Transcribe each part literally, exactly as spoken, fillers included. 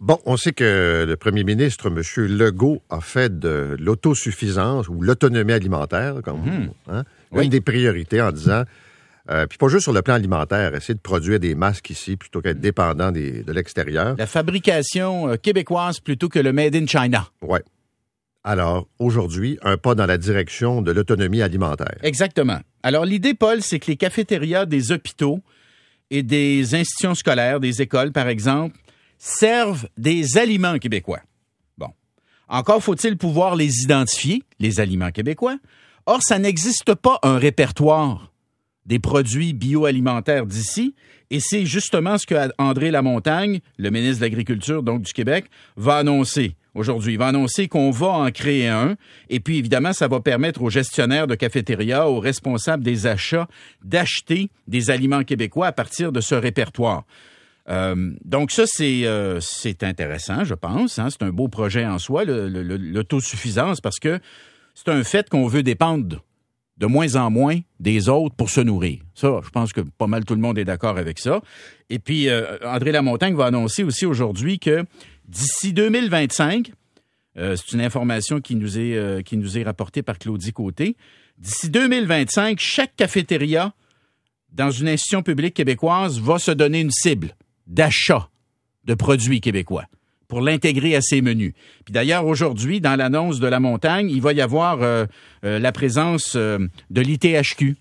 Bon, on sait que le premier ministre, M. Legault, a fait de l'autosuffisance ou l'autonomie alimentaire, comme mmh. hein, oui. une des priorités en disant, euh, puis pas juste sur le plan alimentaire, essayer de produire des masques ici plutôt qu'être dépendant des, de l'extérieur. La fabrication euh, québécoise plutôt que le Made in China. Oui. Alors, aujourd'hui, un pas dans la direction de l'autonomie alimentaire. Exactement. Alors, l'idée, Paul, c'est que les cafétérias des hôpitaux et des institutions scolaires, des écoles, par exemple, servent des aliments québécois. Bon. Encore faut-il pouvoir les identifier, les aliments québécois. Or, ça n'existe pas un répertoire des produits bioalimentaires d'ici, et c'est justement ce que André Lamontagne, le ministre de l'Agriculture, donc du Québec, va annoncer aujourd'hui. Il va annoncer qu'on va en créer un, et puis évidemment, ça va permettre aux gestionnaires de cafétérias, aux responsables des achats, d'acheter des aliments québécois à partir de ce répertoire. Euh, donc ça, c'est, euh, c'est intéressant, je pense. Hein? C'est un beau projet en soi, le, le, l'autosuffisance, parce que c'est un fait qu'on veut dépendre de moins en moins des autres pour se nourrir. Ça, je pense que pas mal tout le monde est d'accord avec ça. Et puis, euh, André Lamontagne va annoncer aussi aujourd'hui que d'ici deux mille vingt-cinq, euh, c'est une information qui nous est, euh, qui nous est rapportée par Claudie Côté, d'ici deux mille vingt-cinq, chaque cafétéria dans une institution publique québécoise va se donner une cible d'achat de produits québécois pour l'intégrer à ses menus. Puis d'ailleurs, aujourd'hui, dans l'annonce de la montagne, il va y avoir euh, euh, la présence euh, de l'I T H Q.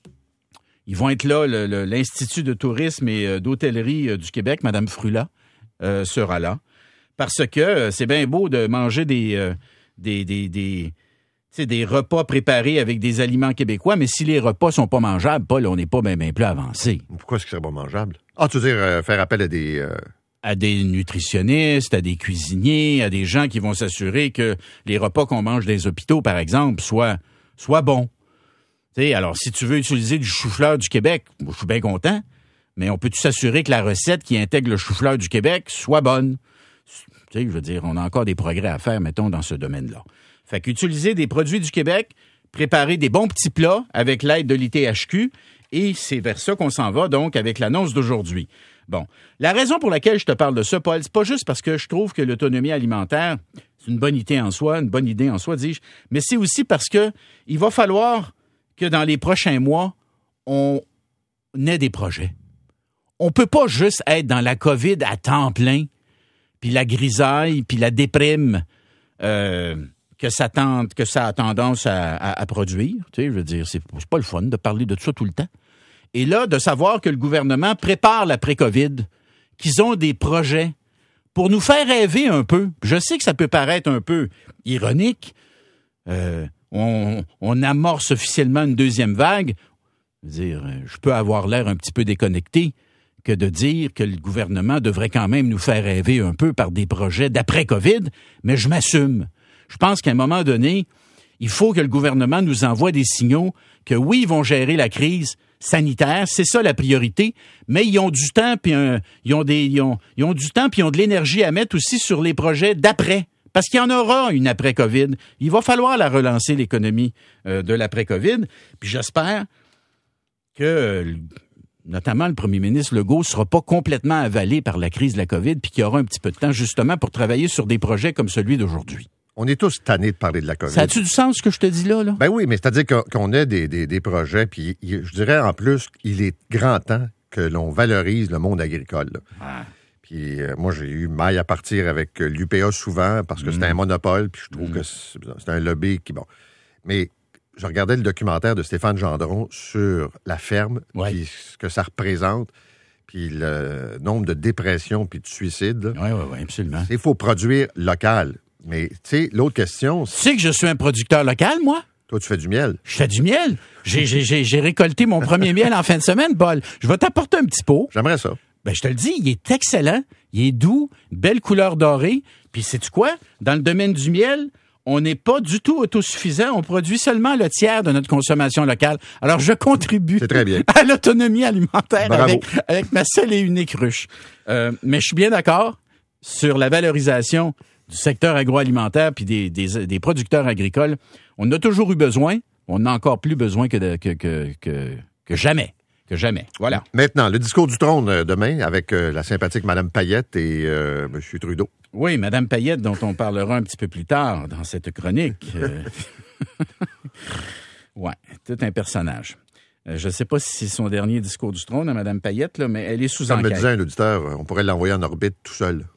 Ils vont être là, le, le, l'Institut de tourisme et euh, d'hôtellerie euh, du Québec, Mme Frula, euh, sera là. Parce que euh, c'est bien beau de manger des, euh, des, des, des, des repas préparés avec des aliments québécois, mais si les repas sont pas mangeables, Paul, on n'est pas bien, bien plus avancé. Pourquoi est-ce que ce serait pas mangeable? Ah, tu veux dire euh, faire appel à des... Euh... à des nutritionnistes, à des cuisiniers, à des gens qui vont s'assurer que les repas qu'on mange dans les hôpitaux, par exemple, soient, soient bons. T'sais, alors, si tu veux utiliser du chou-fleur du Québec, moi, je suis bien content, mais on peut-tu s'assurer que la recette qui intègre le chou-fleur du Québec soit bonne? Tu sais, je veux dire, on a encore des progrès à faire, mettons, dans ce domaine-là. Fait qu'utiliser des produits du Québec, préparer des bons petits plats avec l'aide de l'I T H Q, et c'est vers ça qu'on s'en va, donc, avec l'annonce d'aujourd'hui. Bon, la raison pour laquelle je te parle de ça, Paul, c'est pas juste parce que je trouve que l'autonomie alimentaire, c'est une bonne idée en soi, une bonne idée en soi, dis-je, mais c'est aussi parce que il va falloir que dans les prochains mois, on ait des projets. On peut pas juste être dans la COVID à temps plein, puis la grisaille, puis la déprime euh, que ça tente, que ça a tendance à, à, à produire. Tu sais, je veux dire, c'est, c'est pas le fun de parler de ça tout le temps. Et là, de savoir que le gouvernement prépare l'après-COVID, qu'ils ont des projets pour nous faire rêver un peu. Je sais que ça peut paraître un peu ironique. Euh, on, on amorce officiellement une deuxième vague. Je veux dire, je peux avoir l'air un petit peu déconnecté que de dire que le gouvernement devrait quand même nous faire rêver un peu par des projets d'après-COVID, mais je m'assume. Je pense qu'à un moment donné, il faut que le gouvernement nous envoie des signaux que oui, ils vont gérer la crise sanitaire, c'est ça la priorité, mais ils ont du temps puis un, ils ont des ils ont, ils ont du temps puis ils ont de l'énergie à mettre aussi sur les projets d'après, parce qu'il y en aura une après-COVID. Il va falloir la relancer, l'économie euh, de l'après-COVID, puis j'espère que euh, notamment le premier ministre Legault sera pas complètement avalé par la crise de la COVID puis qu'il y aura un petit peu de temps justement pour travailler sur des projets comme celui d'aujourd'hui. On est tous tannés de parler de la COVID. Ça a-tu du sens, ce que je te dis là? là? Ben oui, mais c'est-à-dire qu'on, qu'on a des, des, des projets, puis je dirais en plus, il est grand temps que l'on valorise le monde agricole. Là. Ah. Puis euh, moi, j'ai eu maille à partir avec l'U P A souvent, parce que mmh. c'était un monopole, puis je trouve mmh. que c'est, c'est un lobby qui... bon. Mais je regardais le documentaire de Stéphane Gendron sur la ferme, ouais. puis ce que ça représente, puis le nombre de dépressions puis de suicides. Oui, oui, oui, absolument. Il faut produire local. Mais, tu sais, l'autre question... C'est... Tu sais que je suis un producteur local, moi? Toi, tu fais du miel. Je fais du miel. J'ai, j'ai, j'ai, j'ai récolté mon premier miel en fin de semaine, Paul. Je vais t'apporter un petit pot. J'aimerais ça. Ben, je te le dis, il est excellent. Il est doux, belle couleur dorée. Puis, sais-tu quoi? Dans le domaine du miel, on n'est pas du tout autosuffisant. On produit seulement le tiers de notre consommation locale. Alors, je contribue C'est très bien. à l'autonomie alimentaire avec, Bravo. avec ma seule et unique ruche. Euh, mais je suis bien d'accord sur la valorisation du secteur agroalimentaire puis des, des, des producteurs agricoles. On a toujours eu besoin. On a encore plus besoin que, de, que, que, que, que jamais. que jamais. Voilà. Maintenant, le discours du trône euh, demain avec euh, la sympathique Mme Payette et euh, M. Trudeau. Oui, Mme Payette, dont on parlera un petit peu plus tard dans cette chronique. Euh... oui, tout un personnage. Euh, je ne sais pas si c'est son dernier discours du trône à Mme Payette, là, mais elle est sous Comme enquête. me disait un auditeur, on pourrait l'envoyer en orbite tout seul.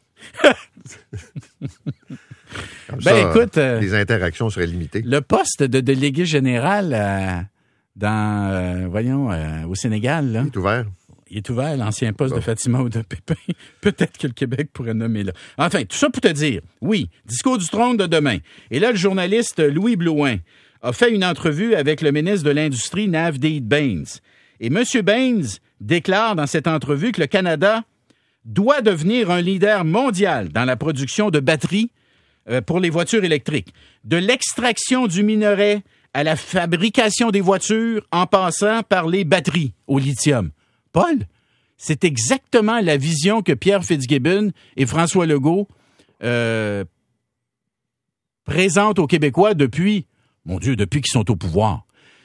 Comme ben ça, écoute, euh, les interactions seraient limitées. Le poste de délégué général euh, dans, euh, voyons, euh, au Sénégal, là, Il est ouvert. il est ouvert, l'ancien poste Bon. de Fatima ou de Pépin. Peut-être que le Québec pourrait nommer là. Enfin, tout ça pour te dire, oui, discours du trône de demain. Et là, le journaliste Louis Blouin a fait une entrevue avec le ministre de l'Industrie, Navdeed Bains. Et M. Bains déclare dans cette entrevue que le Canada doit devenir un leader mondial dans la production de batteries euh, pour les voitures électriques. De l'extraction du minerai à la fabrication des voitures en passant par les batteries au lithium. Paul, c'est exactement la vision que Pierre Fitzgibbon et François Legault euh, présentent aux Québécois depuis, mon Dieu, depuis qu'ils sont au pouvoir.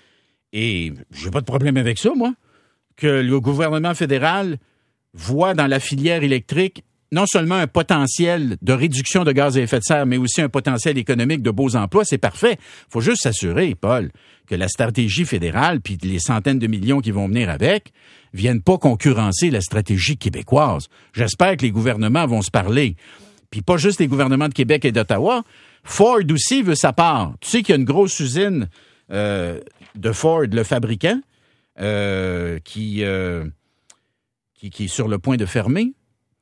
Et j'ai pas de problème avec ça, moi, que le gouvernement fédéral voit dans la filière électrique non seulement un potentiel de réduction de gaz à effet de serre, mais aussi un potentiel économique de beaux emplois, c'est parfait. Il faut juste s'assurer, Paul, que la stratégie fédérale, puis les centaines de millions qui vont venir avec, viennent pas concurrencer la stratégie québécoise. J'espère que les gouvernements vont se parler. Puis pas juste les gouvernements de Québec et d'Ottawa. Ford aussi veut sa part. Tu sais qu'il y a une grosse usine euh, de Ford, le fabricant, euh, qui, euh, qui, qui est sur le point de fermer.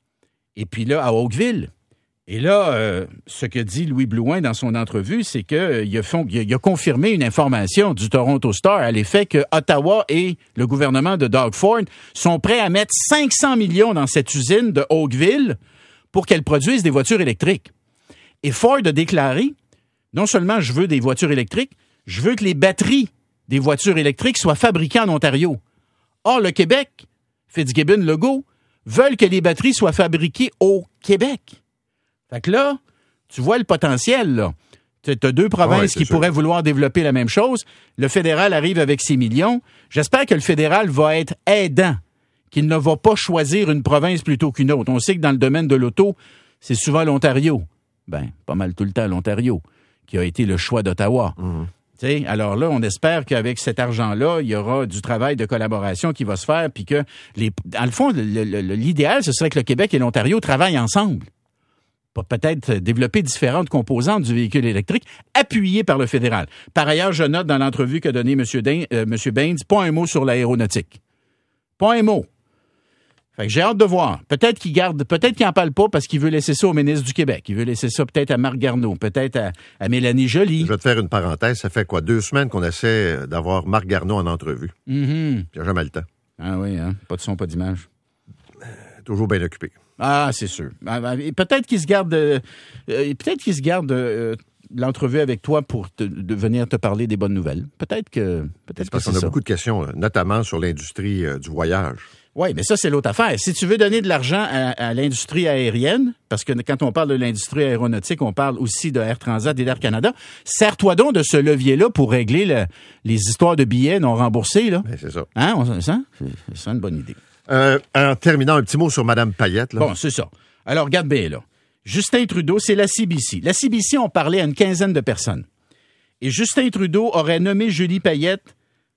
Et puis là, à Oakville. Et là, euh, ce que dit Louis Blouin dans son entrevue, c'est qu'il euh, a, fond, il a, il a confirmé une information du Toronto Star à l'effet que Ottawa et le gouvernement de Doug Ford sont prêts à mettre cinq cents millions dans cette usine de Oakville pour qu'elle produise des voitures électriques. Et Ford a déclaré, non seulement je veux des voitures électriques, je veux que les batteries des voitures électriques soient fabriquées en Ontario. Or, le Québec, Fitzgibbon, Legault, veulent que les batteries soient fabriquées au Québec. Fait que là, tu vois le potentiel, là. Tu as deux provinces ouais, qui sûr. pourraient vouloir développer la même chose. Le fédéral arrive avec six millions. J'espère que le fédéral va être aidant, qu'il ne va pas choisir une province plutôt qu'une autre. On sait que dans le domaine de l'auto, c'est souvent l'Ontario. Ben, pas mal tout le temps l'Ontario, qui a été le choix d'Ottawa. Mmh. T'sais, alors là, on espère qu'avec cet argent-là, il y aura du travail de collaboration qui va se faire, puis que, les, dans le fond, le, le, l'idéal, ce serait que le Québec et l'Ontario travaillent ensemble. Pour peut-être développer différentes composantes du véhicule électrique, appuyées par le fédéral. Par ailleurs, je note dans l'entrevue qu'a donnée M. Dain, euh, M. Bains, pas un mot sur l'aéronautique. Pas un mot. Fait que j'ai hâte de voir. Peut-être qu'il garde, peut-être qu'il n'en parle pas parce qu'il veut laisser ça au ministre du Québec. Il veut laisser ça peut-être à Marc Garneau, peut-être à, à Mélanie Joly. Je vais te faire une parenthèse. Ça fait quoi, deux semaines qu'on essaie d'avoir Marc Garneau en entrevue. Mm-hmm. Il n'y a jamais le temps. Ah oui, hein? Pas de son, pas d'image. Toujours bien occupé. Ah, c'est sûr. Et peut-être qu'il se garde, euh, peut-être qu'il se garde euh, l'entrevue avec toi pour te, de venir te parler des bonnes nouvelles. Peut-être que, peut-être c'est parce que qu'on c'est a ça. beaucoup de questions, notamment sur l'industrie euh, du voyage. Oui, mais ça, c'est l'autre affaire. Si tu veux donner de l'argent à, à l'industrie aérienne, parce que quand on parle de l'industrie aéronautique, on parle aussi de Air Transat et d'Air Canada, sers-toi donc de ce levier-là pour régler le, les histoires de billets non remboursés. Là. Ben, c'est ça. Hein? On, ça? C'est, c'est une bonne idée. Euh, en terminant, un petit mot sur Mme Payette. Là. Bon, c'est ça. Alors, regarde bien, là. Justin Trudeau, c'est la C B C. La C B C, on parlait à une quinzaine de personnes. Et Justin Trudeau aurait nommé Julie Payette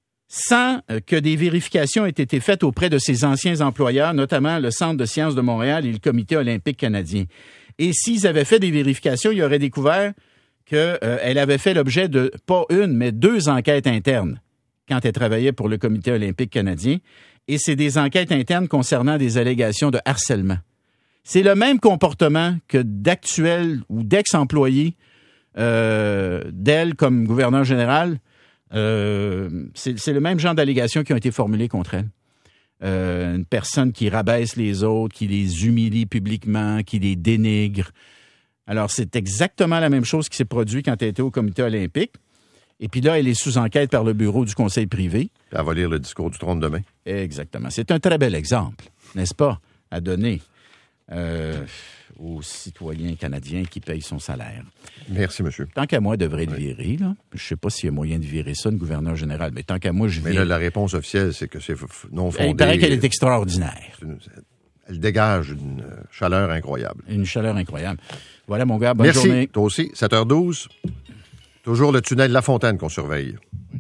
sans que des vérifications aient été faites auprès de ses anciens employeurs, notamment le Centre de sciences de Montréal et le Comité olympique canadien. Et s'ils avaient fait des vérifications, ils auraient découvert qu'elle euh, avait fait l'objet de, pas une, mais deux enquêtes internes quand elle travaillait pour le Comité olympique canadien. Et c'est des enquêtes internes concernant des allégations de harcèlement. C'est le même comportement que d'actuels ou d'ex-employés euh, d'elle comme gouverneur général. Euh, c'est, c'est le même genre d'allégations qui ont été formulées contre elle. Euh, une personne qui rabaisse les autres, qui les humilie publiquement, qui les dénigre. Alors, c'est exactement la même chose qui s'est produite quand elle était au comité olympique. Et puis là, elle est sous enquête par le bureau du conseil privé. Elle va lire le discours du trône demain. Exactement. C'est un très bel exemple, n'est-ce pas, à donner. Euh, aux citoyens canadiens qui payent son salaire. Merci, monsieur. Tant qu'à moi, devrait le oui. virer. Là. Je ne sais pas s'il y a moyen de virer ça, le gouverneur général, mais tant qu'à moi, je vire. Mais là, la réponse officielle, c'est que c'est non fondé. Il paraît qu'elle est extraordinaire. Une, elle dégage une chaleur incroyable. Une chaleur incroyable. Voilà, mon gars, bonne Merci. journée. Toi aussi, sept heures douze. Toujours le tunnel La Fontaine qu'on surveille.